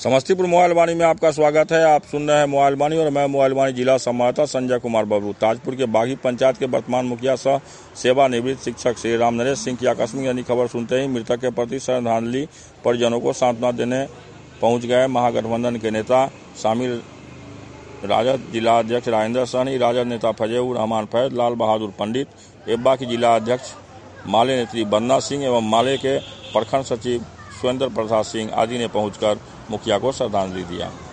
Samastipur mobile वाणी में आपका स्वागत है। आप सुन रहे हैं मोबाइल वाणी और मैं मोबाइल वाणी जिला संवाददाता संजय कुमार बबलू। ताजपुर के बागी पंचायत के वर्तमान मुखिया सह सेवानिवृत्त शिक्षक श्री राम नरेश सिंह की आकस्मिक यानी खबर सुनते ही मृतक के प्रति श्रद्धांजलि परिजनों को सांत्वना देने पहुंच गए महागठबंधन के नेता शामिल राजद जिला अध्यक्ष राजेंद्र सहनी, राजद नेता फजल रहमान फैज, लाल बहादुर पंडित, एब्बा की जिला अध्यक्ष माले नेत्री वंदना सिंह एवं माले के प्रखंड सचिव सुरेंद्र प्रसाद सिंह आदि ने पहुंचकर मुखिया को श्रद्धांजलि दिया।